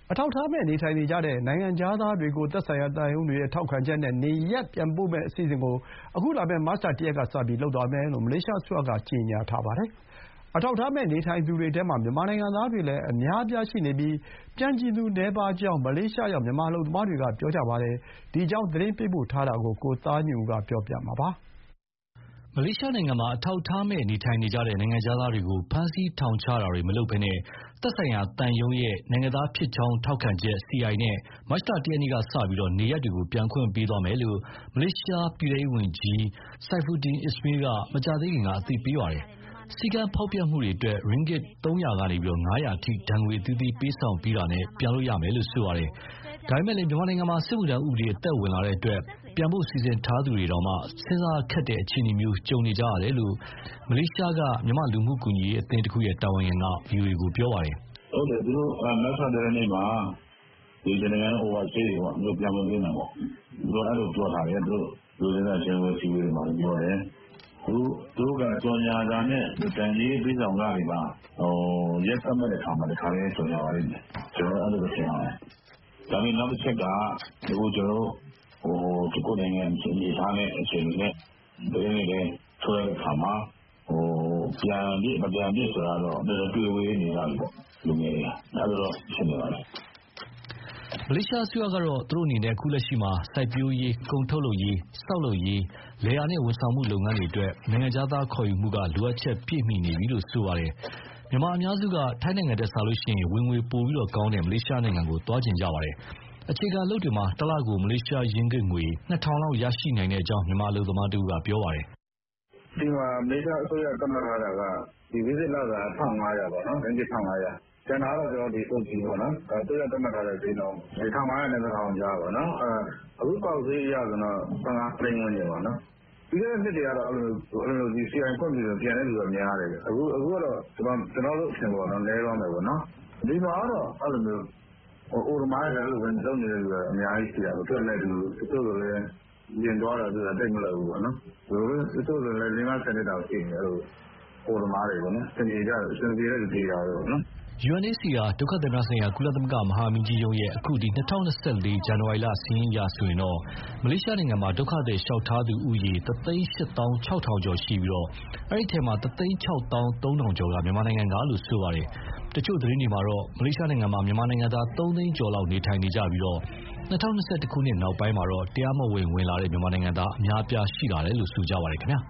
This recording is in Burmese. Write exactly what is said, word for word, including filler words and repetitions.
အထောက်အထားမဲ့နေထိုင်နေကြတဲ့နိုင်ငံခြားသားတွေကိုသက်ဆိုင်ရာသံရုံးတွေရဲ့ထောက်ခံချက်နဲ့နေရပ်ပြန်ပို့မယ့်အစီအစဉ်ကိုအခုလာမယ့်မတ်လတစ်ရက်ကစပြီးလုပ်သွားမယ်လို့မလေးရှားအစိုးရကကြေညာထားပါတယ်။အထောက်အထားမဲ့နေထိုင်သူတွေထဲမှာမြန်မာနိုင်ငံသားတွေလည်းအများအပြားရှိနေပြီးပြန်ချင်သူနည်းပါးကြောင်းမလေးရှားရောက်မြန်မာအလုပ်သမားတွေကပြောကြပါတယ်။ဒီအကြောင်းသတင်းပေးပို့ထားတာကိုကိုသားညွန့်ဦးကပြောပြမှာပါ။မလေးရှားနိုင်ငံမှာအထောက်အထားမဲ့နေထိုင်နေကြတဲ့နိုင်ငံခြားသားတွေကိုဖမ်းဆီးထောင်ချတာတွေမလုပ်ဘဲသက်ဆိုင်ရာသံရုံးရဲ့နိုင်ငံသားဖြစ်ကြောင်းထောက်ခံချက် စီ အိုင် နဲ့မတ်လတစ်ရက်နေ့ကစပြီးနေရပ်တွေကိုပြန်ခွင့်ပေးသွားမယ်လို့မလေးရှားပြည်ထဲရေးဝန်ကြီး Saifuddin Ismail ကမကြာသေးခင်ကအသိပေးပါတယ်။စည်းကမ်းဖောက်ဖျက်မှုတွေအတွက် ရင်းဂစ်သုံးရာကနေ ငါးရာအထိဒဏ်ငွေအသီးသီးပေးဆောင်ပြီးတာနဲ့ပြန်လို့ရမယ်လို့ဆိုပါတယ်။ဒါပေမဲ့လည်းမြန်မာနိုင်ငံမှာစစ်မှုထမ်းဥပဒေအသက်ဝင်လာတဲ့အတွက်ပြန်ဖို့စီစဉ်ထားသူတွေတောင်မှစဉ်းစားခက်တဲ့အခြေအနေမျိုးကြုံနေကြရတယ်လို့မလေးရှားကမြန်မာလူမှုကူညီရေးအသင်းတစ်ခုရဲ့တာဝန်ခံက ဗွီအိုအေကိုပြောပါတယ်။ဟုတ်တယ်သူတို့မတ်ဆာတဲ့နေ့မှာဒီနိုင်ငံဟိုဟာရှိတယ်ပေါ့မြို့ပြန်ဝင်နေမှာပေါ့သူတို့အဲ့လိုပြောထားတယ်သူတို့လူတွေကချင်းဝစီဝေးမှာပြောတယ်သူတို့ကကြော်ညာတာနဲ့တန်ကြီးပြည်ဆောင်ကားတွေမှာဟိုရက်သတ်မဲ့တဲ့ခါမှာတခါလေးကြော်ညာပါလိမ့်မယ်ကျွန်တော်အဲ့လိုထင်ပါတယ်ဒါပေမဲ့နောက်တစ်ချက်ကဒီကျွန်တော်ဟိုဒီကိုနိုင်ငံကြီးထားတဲ့အချိန်နဲ့ဒီနေ့လည်းဆွဲတဲ့ခါမှာဟိုပြန်ပြီးမပြန်ပြီးဆိုတာတော့တွေ့ဝေးနေရပြီပေါ့လူငယ်တွေအဲ့လိုတော့ဖြစ်နေပါတယ်မလေးရှားအစိုးရကတော့သူတို့အနေနဲ့အခုလက်ရှိမှာစိုက်ပျိုးရေး၊ကုန်ထုတ်လုပ်ရေး၊စောက်လုပ်ရေး၊လယ်ယာနဲ့ဝန်ဆောင်မှုလုပ်ငန်းတွေအတွက်နိုင်ငံခြားသားခေါ်ယူမှုကလိုအပ်ချက်ပြည့်မီနေပြီလို့ဆိုပါတယ်။မြန်မာအများစုကထိုင်းနိုင်ငံထက်စာရင်ဝင်ငွေပိုပြီးကောင်းတဲ့မလေးရှားနိုင်ငံကိုသွားချင်ကြပါတယ်။အခြေခံအလုပ်တွေမှာတစ်လကိုမလေးရှားရင်းဂစ်ငွေနှစ်ထောင်လောက်ရရှိနိုင်တဲ့အကြောင်းမြန်မာအလုပ်သမားတဦးကပြောပါတယ်။ဒီမှာမလေးရှားအစိုးရကမှတ်ထားတာကဒီဗီဇစ်လစာတစ်ထောင်ငါးရာပေါ့နော်။ရင်းဂစ်တစ်ထောင်ငါးရာကျန်တာတော့ကျွန်တော်ဒီစုပ်ကြီးပေါ့နော်။အဲသူရတတ်မှတ်ထားတဲ့ဈေးနှုန်းတစ်ထောင်ငါးရာနဲ့တစ်ထောင်ကြားပေါ့နော်။အဲအခုပေါက်ဈေးရဆိုတော့ဆယ်ငါးသိန်းဝန်းကျင်ပေါ့နော်။ဒီကနေ့နှစ်တွေကတော့အဲ့လိုအဲ့လိုဒီ စီ အိုင် ဖွင့်ပြီးတော့ပြန်တဲ့လူကများတယ်။အခုအခုကတော့ကျွန်တော်ကျွန်တော်တို့အရှင်ပေါ့နော်လဲသွားမယ်ပေါ့နော်။ဒီမှာတော့အဲ့လိုမျိုးဟိုအိုရမိုင်းလည်းလို့ဝင်လုပ်နေတဲ့လူကအများကြီးရှိတာပေါ့။တွက်လက်သူတို့လိုလည်းရင်သွားတာဆိုတာတိတ်မလို့ဘူးပေါ့နော်။ဒီလိုတို့လိုလည်းလေးငါးဆယ်နှစ်တောင်ရှိနေအဲ့လိုအိုရမိုင်းတွေပေါ့နော်။စင်ပြေကြတယ်စင်ပြေတဲ့လူတွေရောနော်။ယူအန်အိုစီအာဒုက္ခသည်များဆိုင်ရာကုလသမဂ္ဂမဟာမင်းကြီးရုံးရဲ့အခုဒီ၂၀၂၄ဇန်နဝါရီလစာရင်းအရဆိုရင်တော့မလေးရှားနိုင်ငံမှာဒုက္ခသည်လျှောက်ထားသူဦးရေတစ်သိန်းရှစ်သောင်းခြောက်ထောင်ကျော်ရှိပြီးတော့အဲ့ဒီထဲမှာတစ်သိန်းခြောက်သောင်းသုံးထောင်ကျော်ကမြန်မာနိုင်ငံကလို့ဆိုပါတယ်။တချို့သတင်းတွေမှာတော့မလေးရှားနိုင်ငံမှာမြန်မာနိုင်ငံသားသုံးသိန်းကျော်လောက်နေထိုင်နေကြပြီးတော့၂၀၂၁ခုနှစ်နောက်ပိုင်းမှာတော့တရားမဝင်ဝင်လာတဲ့မြန်မာနိုင်ငံသားအများအပြားရှိလာတယ်လို့ဆိုကြပါတယ်ခင်ဗျာ။